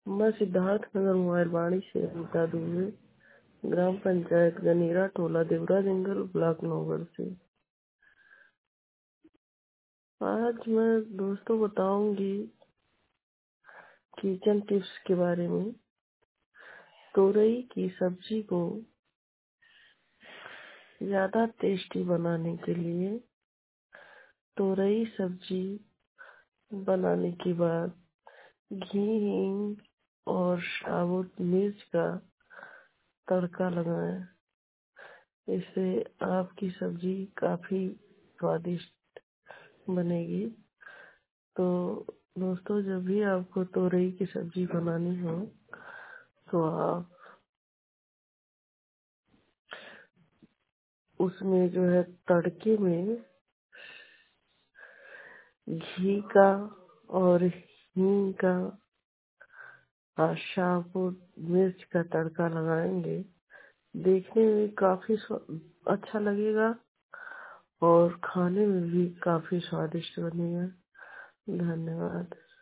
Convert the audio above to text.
मैं सिद्धार्थ नगर मोबाइल वाणी से अनीता दुबे, ग्राम पंचायत गनीरा, टोला देवरा जंगल, ब्लॉक नौगढ़ से। आज मैं दोस्तों बताऊंगी किचन टिप्स के बारे में। तोरई की सब्जी को ज्यादा टेस्टी बनाने के लिए तोरई सब्जी बनाने के बाद घी, हींग और साबुत मिर्च का तड़का लगाएं। इससे आपकी सब्जी काफी स्वादिष्ट बनेगी। तो दोस्तों, जब भी आपको तोरई की सब्जी बनानी हो तो आप उसमें जो है तड़के में घी का और हींग का और साबुत मिर्च का तड़का लगाएंगे। देखने में काफी अच्छा लगेगा और खाने में भी काफी स्वादिष्ट बनेगा। धन्यवाद।